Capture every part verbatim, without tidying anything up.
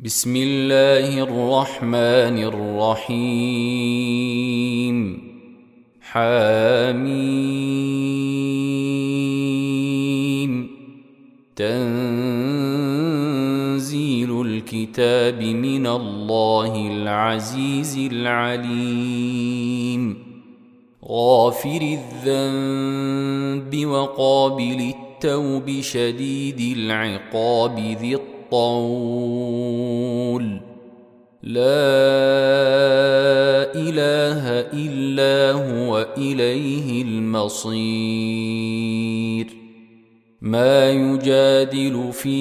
بسم الله الرحمن الرحيم. حميم. تنزيل الكتاب من الله العزيز العليم. غافر الذنب وقابل التوب شديد العقاب ذي الطول. لا إله إلا هو إليه المصير. ما يجادل في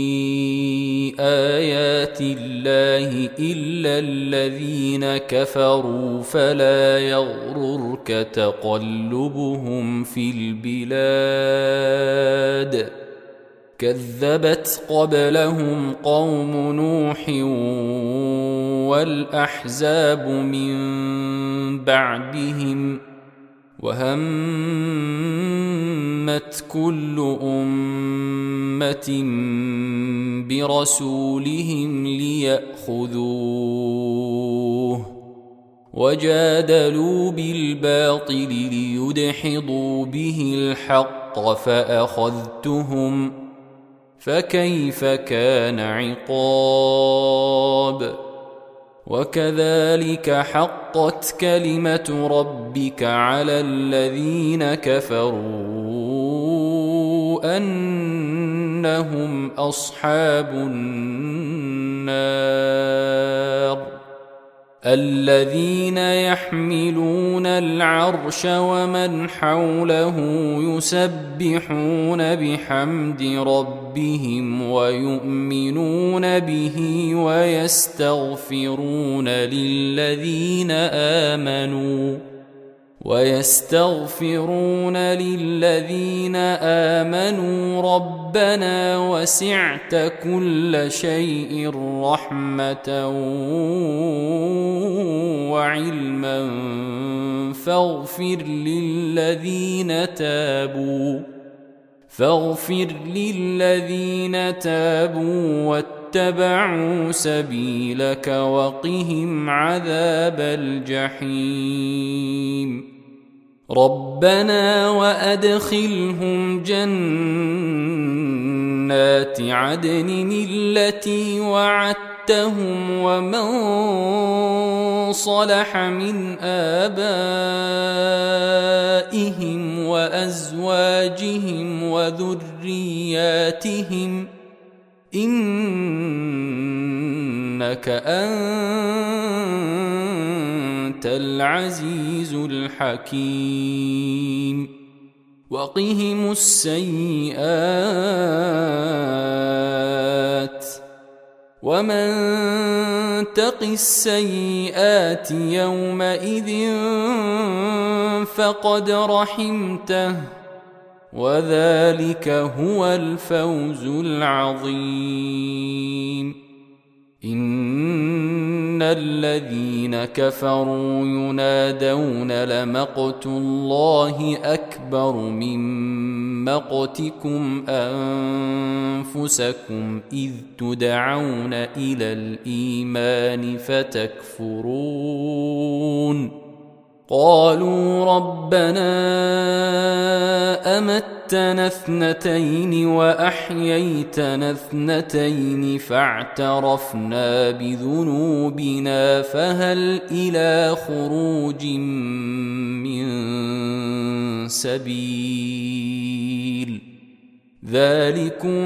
آيات الله إلا الذين كفروا فلا يغررك تقلبهم في البلاد. كذبت قبلهم قوم نوح والأحزاب من بعدهم وهمت كل أمة برسولهم ليأخذوه وجادلوا بالباطل ليدحضوا به الحق فأخذتهم فكيف كان عقاب. وكذلك حقت كلمة ربك على الذين كفروا أنهم أصحاب النار. الذين يحملون العرش ومن حوله يسبحون بحمد ربهم ويؤمنون به ويستغفرون للذين آمنوا ويستغفرون للذين آمنوا ربنا وسعت كل شيء رحمة وعلما فاغفر للذين تابوا فاغفر للذين تابوا واتبعوا سبيلك وقهم عذاب الجحيم. ربنا وأدخلهم جنات عدن التي وعدتهم ومن صلح من آبائهم وأزواجهم وذرياتهم إنك أنت العزيز الحكيم. وقهم السيئات ومن تق السيئات يومئذ فقد رحمته وذلك هو الفوز العظيم. إن الذين كفروا ينادون لمقت الله أكبر من مقتكم أنفسكم إذ تدعون إلى الإيمان فتكفرون. قالوا ربنا أمتنا اثنتين وأحييتنا اثنتين فاعترفنا بذنوبنا فهل إلى خروج من سبيل. ذلكم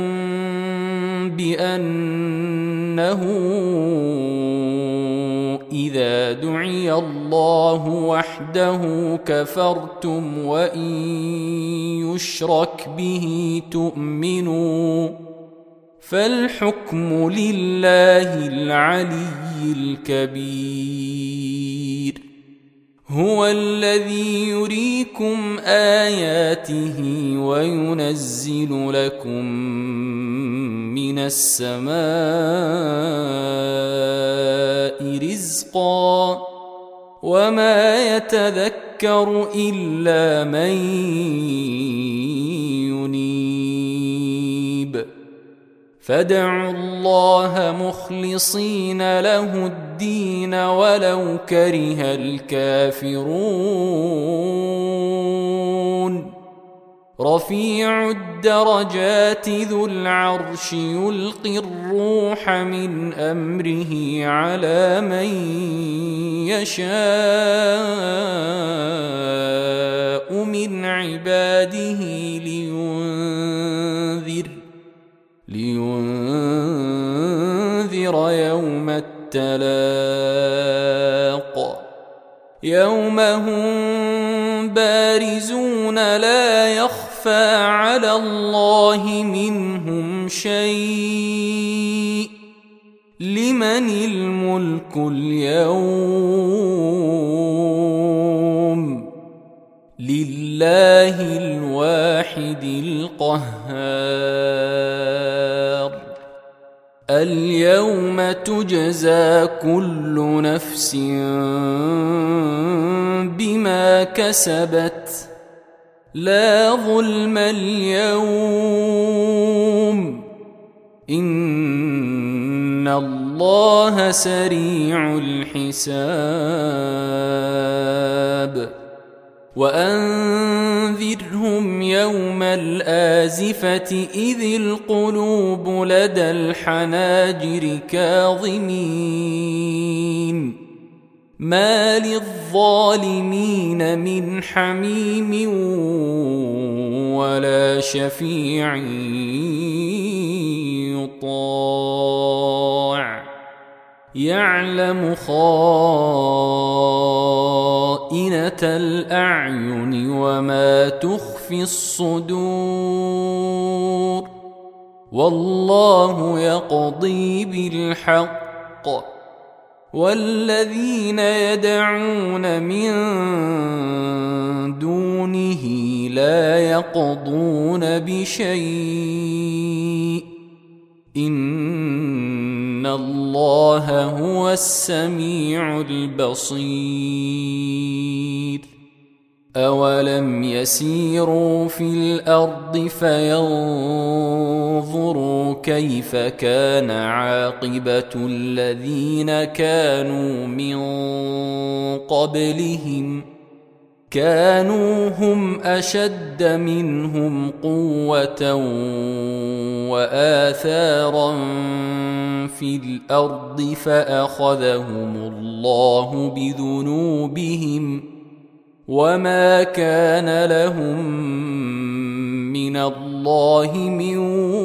بأنه إذا دعي الله وحده كفرتم وإن يشرك به تؤمنوا فالحكم لله العلي الكبير. هو الذي يريكم آياته وينزل لكم من السماء رزقا وما يتذكر إلا من ينيب. فادعوا الله مخلصين له الدين ولو كره الكافرون رفيع الدرجات ذو العرش يلقي الروح من أمره على من يشاء من عباده لينذر لينذر يوم التلاق يوم هم بارزون لا يخفى على الله منهم شيء لمن الملك اليوم لله الواحد القهار اليوم تجزى كل نفس بما كسبت لا ظلم اليوم إن الله سريع الحساب وأنذرهم يوم الآزفة إذ القلوب لدى الحناجر كاظمين ما للظالمين من حميم ولا شفيع يطاع يعلم خائنة الأعين وما تخفي الصدور والله يقضي بالحق والذين يدعون من دونه لا يقضون بشيء إن الله هو السميع البصير أولم يسيروا في الأرض فينظروا كيف كان عاقبة الذين كانوا من قبلهم كانوا هم أشد منهم قوة وآثارا في الأرض فأخذهم الله بذنوبهم وما كان لهم من الله من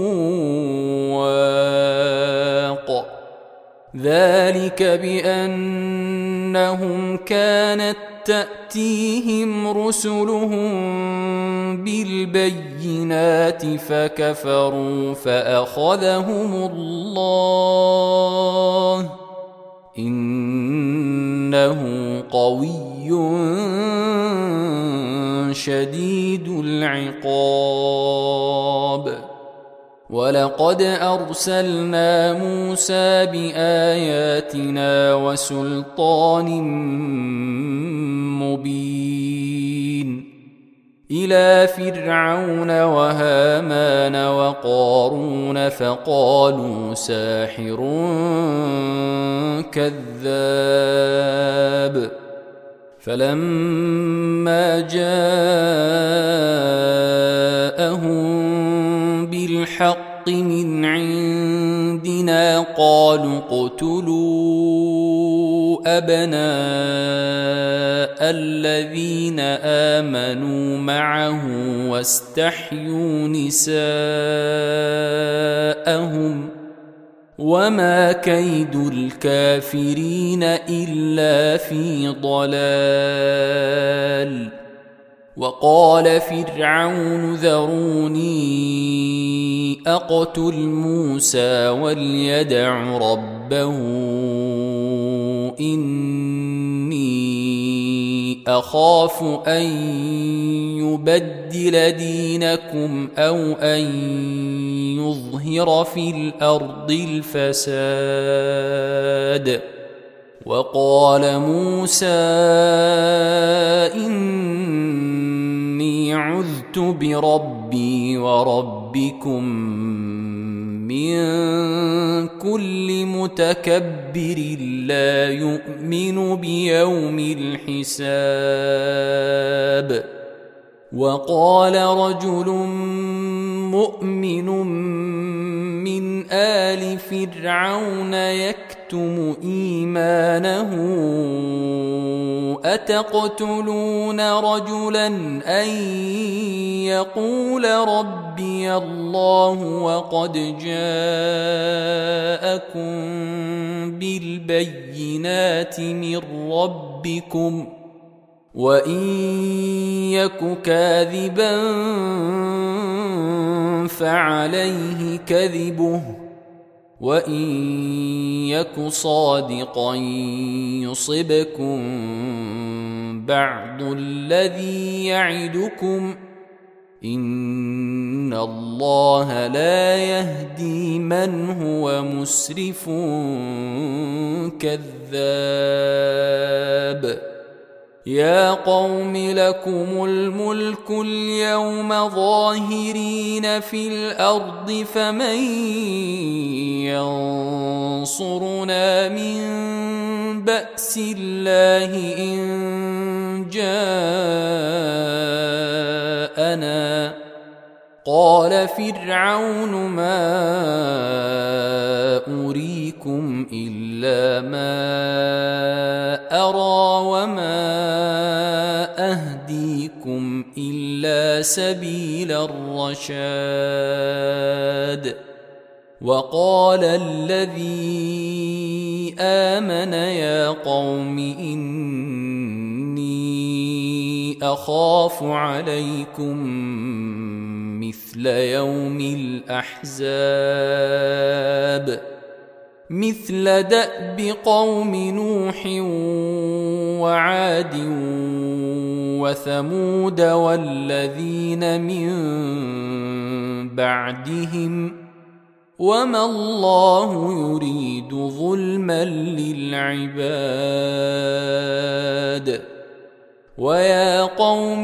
واق ذلك بأنهم كانت تأتيهم رسلهم بالبينات فكفروا فأخذهم الله إنه قوي شديد العقاب ولقد أرسلنا موسى بآياتنا وسلطان مبين إلى فرعون وهامان وقارون فقالوا ساحر كذاب فلما جاءهم بالحق من عندنا قالوا اقتلوا أبناء الذين آمنوا معه واستحيوا نساءهم وما كيد الكافرين إلا في ضلال وقال فرعون ذروني أقتل موسى وليدع ربه إني أخاف أن يبدل دينكم أو أن يظهر في الأرض الفساد وقال موسى إني عذت بربي وربكم من كل متكبر لا يؤمن بيوم الحساب. وقال رجل مؤمن من آل فرعون يكتم إيمانه أتقتلون رجلا أن يقول ربي الله وقد جاءكم بالبينات من ربكم وإن يك كاذبا فعليه كذبه وإن يك صادقا يصبكم بعض الذي يعدكم إن الله لا يهدي من هو مسرف كذاب. يا قوم لكم الملك اليوم ظاهرين في الأرض فمن ينصرنا من بأس الله إن جاءنا. قال فرعون ما أريكم إلا ما أرى وما أهديكم إلا سبيل الرشاد. وقال الذي آمن يا قوم إني أخاف عليكم مثل يوم الأحزاب مثل دأب قوم نوح وعاد وثمود والذين من بعدهم وما الله يريد ظلما للعباد. ويا قوم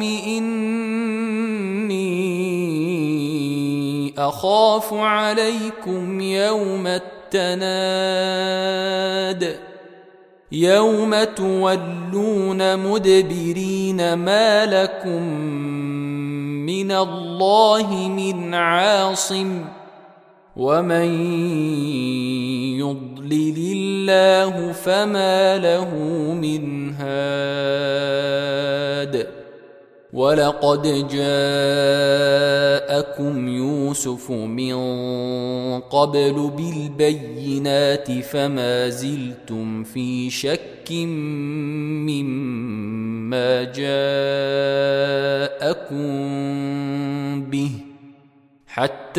إني أخاف عليكم يوم التناد يوم تولون مدبرين ما لكم من الله من عاصم ومن يضلل الله فما له من هاد. ولقد جاءكم يوسف من قبل بالبينات فما زلتم في شك مما جاءكم به حتى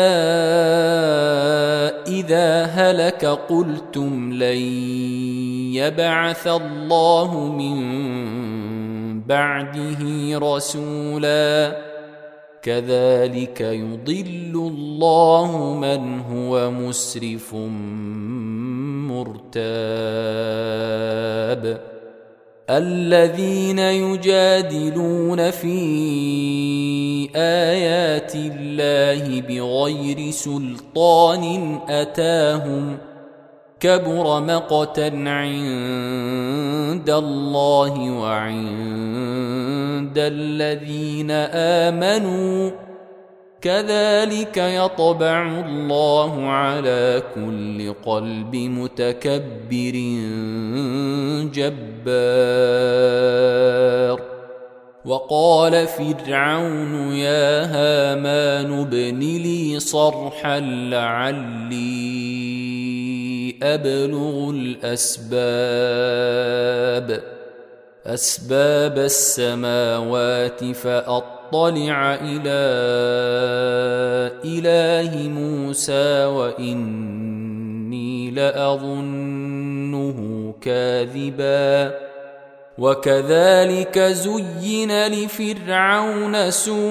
إذا هلك قلتم لن يبعث الله من بعده رسولا كذلك يضل الله من هو مسرف مرتاب. الذين يجادلون في آيات الله بغير سلطان أتاهم كبر مقتا عند الله وعند الذين آمنوا كذلك يطبع الله على كل قلب متكبر جبار. وقال فرعون يا هامان ابن لي صرحا لعلي أبلغ الأسباب أسباب السماوات فأطلع إلى إله موسى وإني لأظنه كاذبا. وكذلك زين لفرعون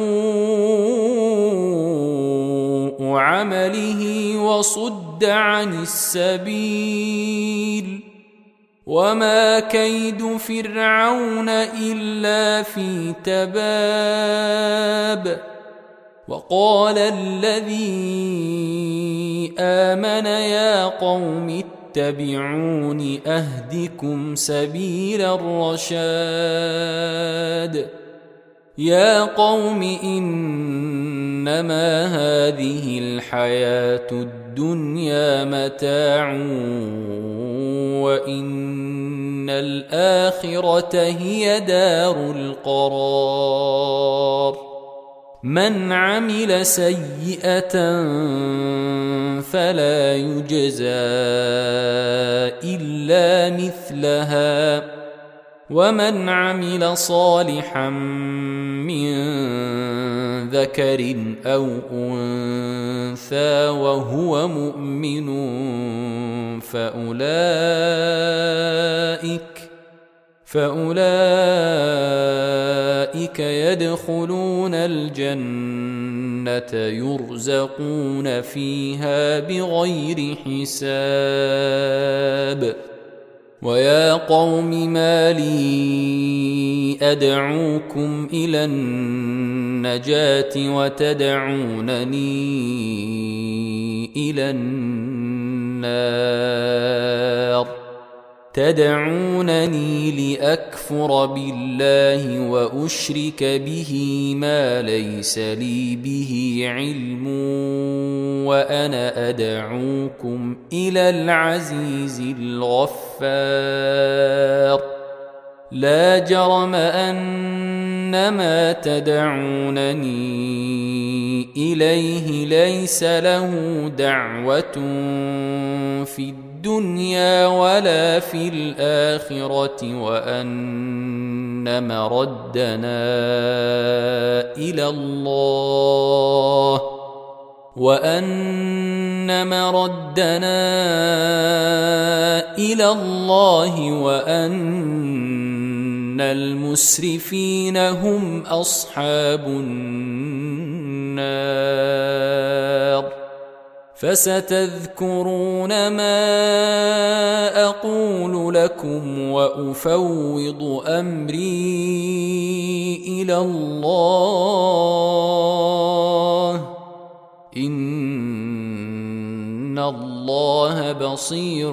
سوء عمله وصد عن السبيل وما كيد فرعون إلا في تباب. وقال الذي آمن يا قوم اتبعون أهدكم سبيل الرشاد يا قوم إنما هذه الحياة الدنيا متاع وإن الآخرة هي دار القرار من عمل سيئة فلا يجزى إلا مثلها ومن عمل صالحا من ذكر أو أنثى وهو مؤمن فأولئك فأولئك يدخلون الجنة يرزقون فيها بغير حساب ويا قوم ما لي أدعوكم إلى النجاة وتدعونني إلى النار تدعونني لأكفر بالله وأشرك به ما ليس لي به علم وأنا أدعوكم إلى العزيز الغفار لا جرم أن ما تدعونني إليه ليس له دعوة في الدنيا ولا في الآخرة وأن مردنا إلى الله وأن مردنا إلى الله وأن المسرفين هم أصحاب النار فستذكرون ما أقول لكم وأفوض أمري إلى الله إن الله بصير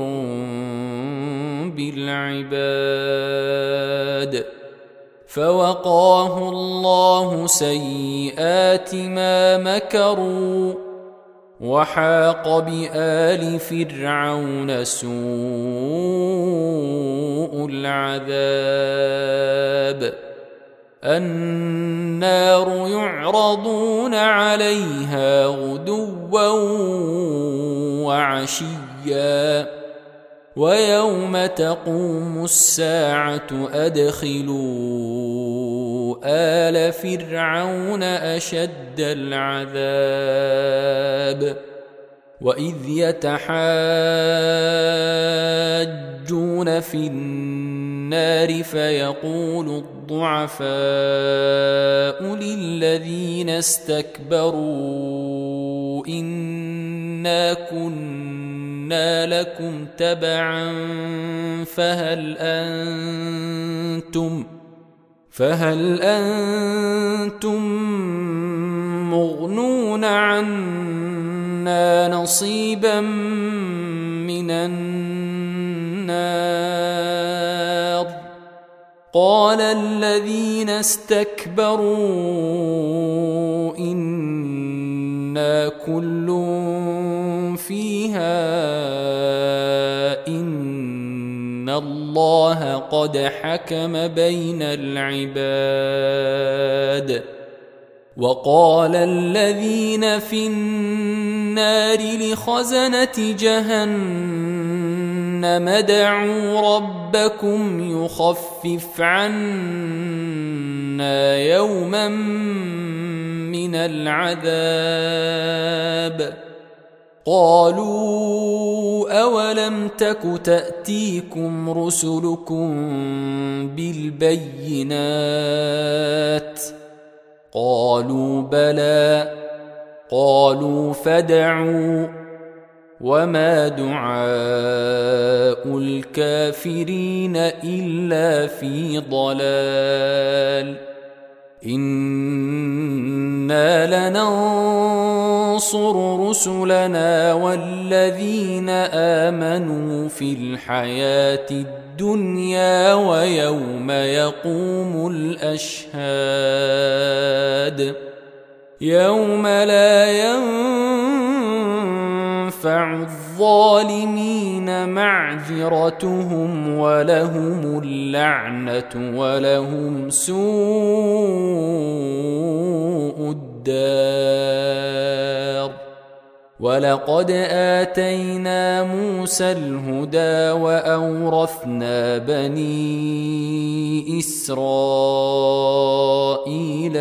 بالعباد فوقاه الله سيئات ما مكروا وحاق بآل فرعون سوء العذاب النار يعرضون عليها غدوا وعشيا ويوم تقوم الساعة أدخلوا آل فرعون أشد العذاب وإذ يتحاجون في النار فيقول الضعفاء للذين استكبروا إنا كنا لكم تبعا فهل أنتم فهل أنتم مغنون عنا نصيبا من النار قال الذين استكبروا إنا كل فيها إن الله قد حكم بين العباد وقال الذين في النار لخزنة جهنم ادعوا ربكم يخفف عنا يوما من العذاب قالوا أولم تك تأتيكم رسلكم بالبينات قالوا بلى قالوا فادعوا وما دعاء الكافرين إلا في ضلال إن إنا لننصر رسلنا والذين آمنوا في الحياة الدنيا ويوم يقوم الأشهاد يوم لا ينفع الظالمين معذرتهم ولهم اللعنة ولهم سوء الدار. ولقد آتينا موسى الهدى وأورثنا بني إسرائيل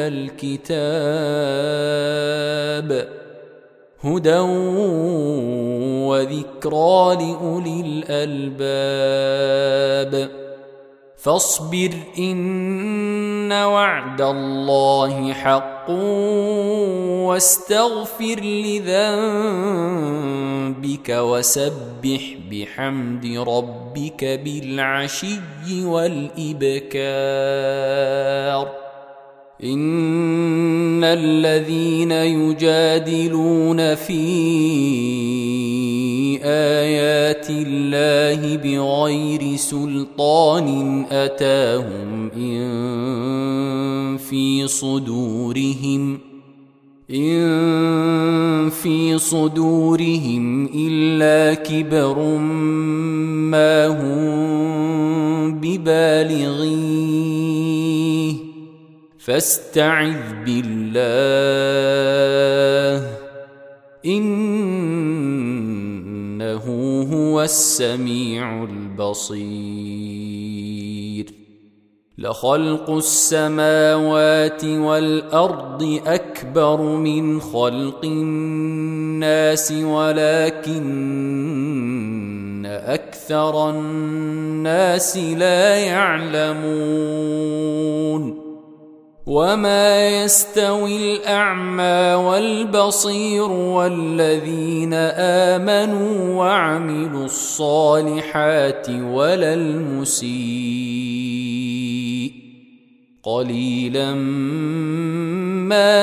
الكتاب هدى وذكرى لأولي الألباب. فاصبر إن وعد الله حق واستغفر لذنبك وسبح بحمد ربك بالعشي والإبكار. إن الذين يجادلون في آيات الله بغير سلطان أتاهم إن في صدورهم إن في صدورهم إلا كبر ما هم ببالغيه فاستعذ بالله إنه هو السميع البصير. لخلق السماوات والأرض أكبر من خلق الناس ولكن أكثر الناس لا يعلمون. وما يستوي الأعمى والبصير والذين آمنوا وعملوا الصالحات ولا المسيء قليلا ما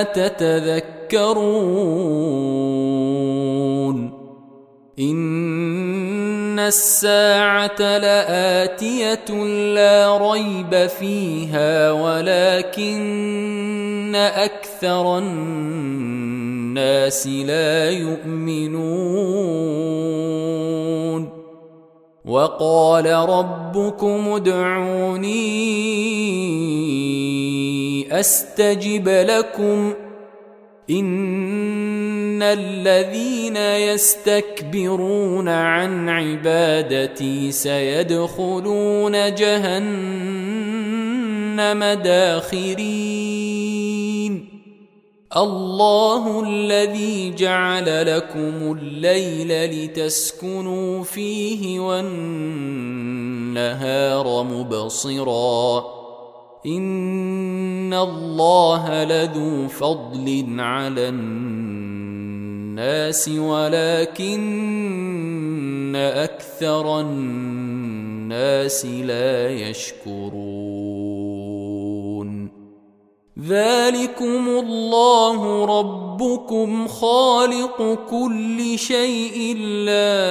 تتذكرون. إن الساعة لآتية لا ريب فيها ولكن أكثر الناس لا يؤمنون. وقال ربكم ادعوني أستجب لكم إن الذين يستكبرون عن عبادتي سيدخلون جهنم داخرين. الله الذي جعل لكم الليل لتسكنوا فيه والنهار مبصرا إن الله لذو فضل على الناس ولكن أكثر الناس لا يشكرون. ذلكم الله ربكم خالق كل شيء لا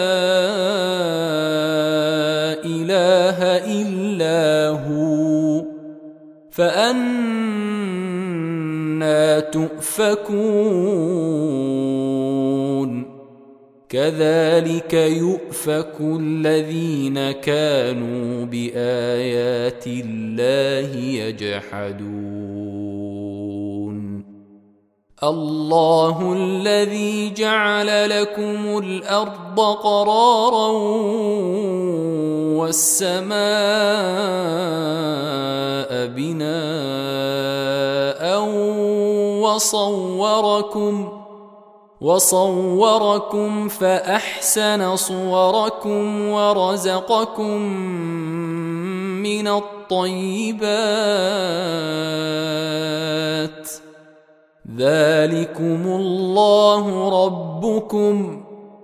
إله إلا هو فأنى تؤفكون. كذلك يؤفك الذين كانوا بآيات الله يجحدون. الله الذي جعل لكم الأرض قرارا والسماء بناء وصوركم وصوركم فأحسن صوركم ورزقكم من الطيبات. ذلكم الله ربكم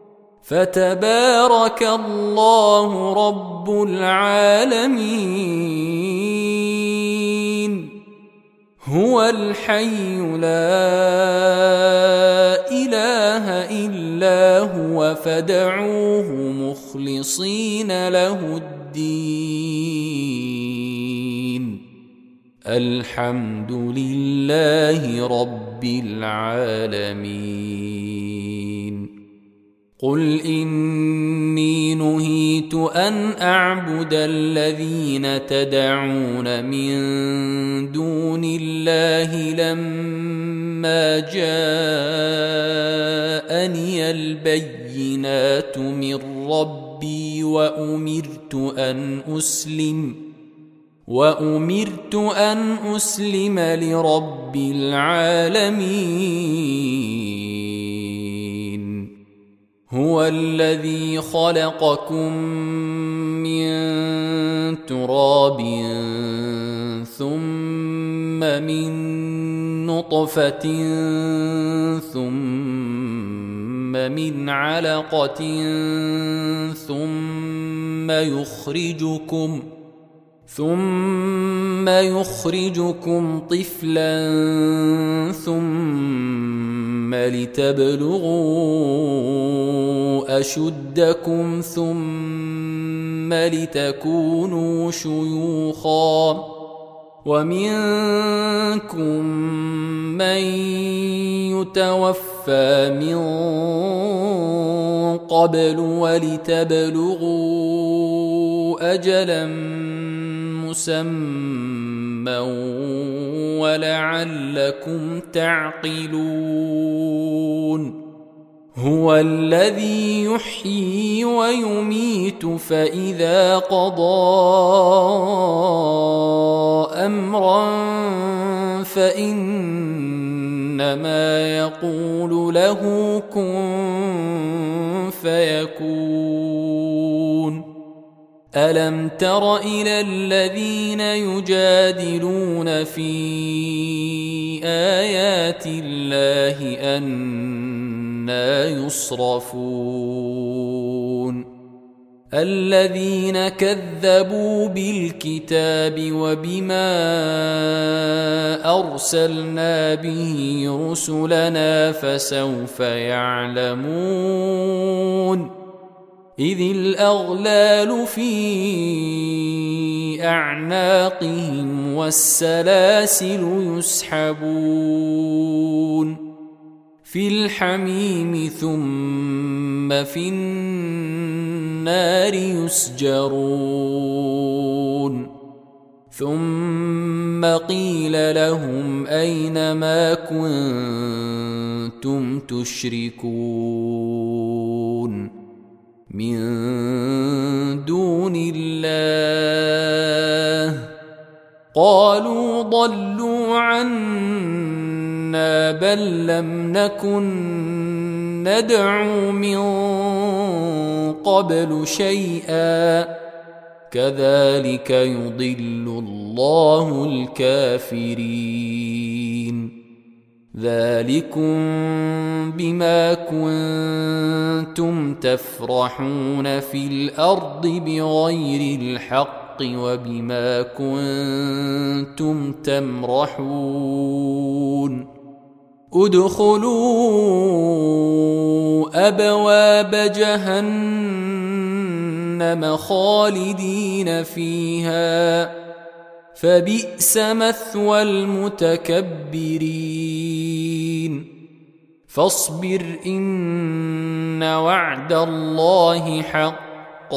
فتبارك الله رب العالمين. هو الحي لا إله إلا هو فادعوه مخلصين له الدين الحمد لله رب العالمين قل إني نهيت أن أعبد الذين تدعون من دون الله لما جاءني البينات من ربي وأمرت أن أسلم وأمرت أن أسلم لرب العالمين هو الذي خلقكم من تراب ثم من نطفة ثم من علقة ثم يخرجكم ثم يخرجكم طفلا ثم لتبلغوا أشدكم ثم لتكونوا شيوخا ومنكم من يتوفى من قبل ولتبلغوا أجلا مسمى ولعلكم تعقلون هو الذي يحيي ويميت فإذا قضى أمرا فإنما يقول له كن فيكون ألم تر إلى الذين يجادلون في آيات الله أنى يصرفون الذين كذبوا بالكتاب وبما أرسلنا به رسلنا فسوف يعلمون إذ الأغلال في أعناقهم والسلاسل يسحبون في الحميم ثم في النار يسجرون ثم قيل لهم أين ما كنتم تشركون من دون الله قالوا ضلوا عنا بل لم نكن ندعو من قبل شيئا كذلك يضل الله الكافرين ذلكم بما كنتم تفرحون في الأرض بغير الحق وبما كنتم تمرحون ادخلوا أبواب جهنم خالدين فيها فبئس مثوى المتكبرين فاصبر إن وعد الله حق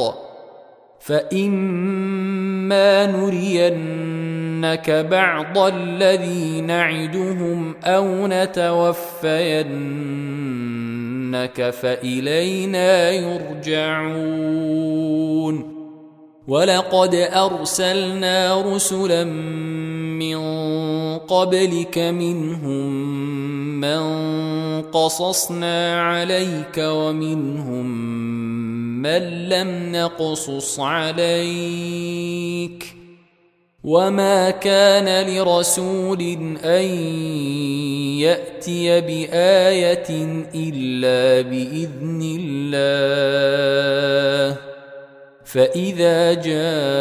فإما نرينك بعض الذي نعدهم أو نتوفينك فإلينا يرجعون ولقد أرسلنا رسلا من قبلك منهم من قصصنا عليك ومنهم من لم نقصص عليك وما كان لرسول أن يأتي بآية إلا بإذن الله فإذا جاء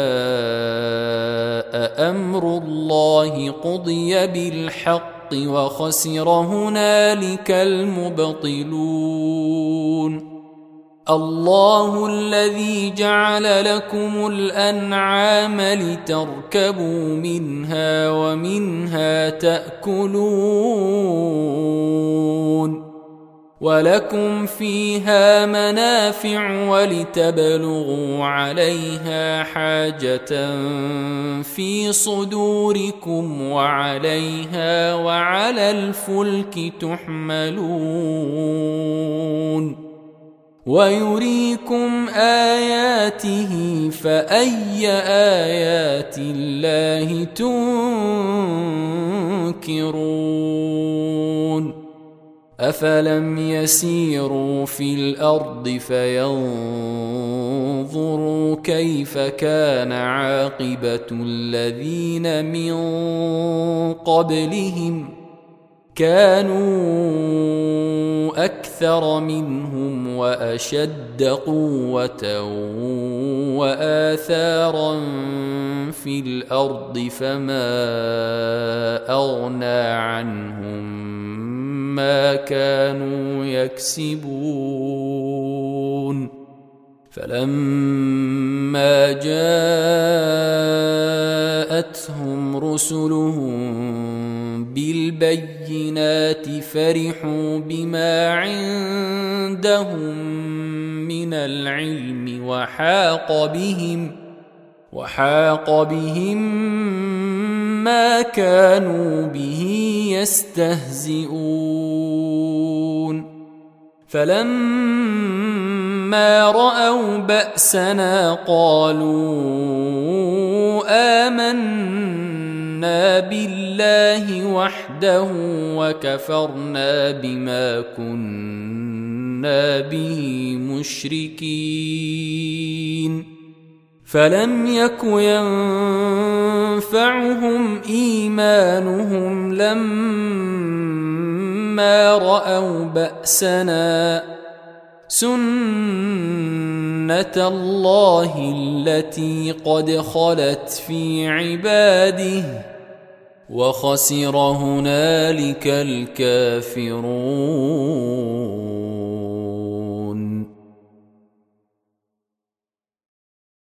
أمر الله قضي بالحق وخسر هنالك المبطلون. الله الذي جعل لكم الأنعام لتركبوا منها ومنها تأكلون ولكم فيها منافع ولتبلغوا عليها حاجة في صدوركم وعليها وعلى الفلك تحملون ويريكم آياته فأي آيات الله تنكرون. أفلم يسيروا في الأرض فينظروا كيف كان عاقبة الذين من قبلهم كانوا أكثر منهم وأشد قوة وآثارا في الأرض فما أغنى عنهم ما كانوا يكسبون. فلما جاءتهم رسلهم بالبينات فرحوا بما عندهم من العلم وحاق بهم وحاق بهم ما كانوا به يستهزئون. فلما رأوا بأسنا قالوا آمنا بالله وحده وكفرنا بما كنا به مشركين. فلم يك ينفعهم إيمانهم لما رأوا بأسنا سنة الله التي قد خلت في عباده وخسر هنالك الكافرون.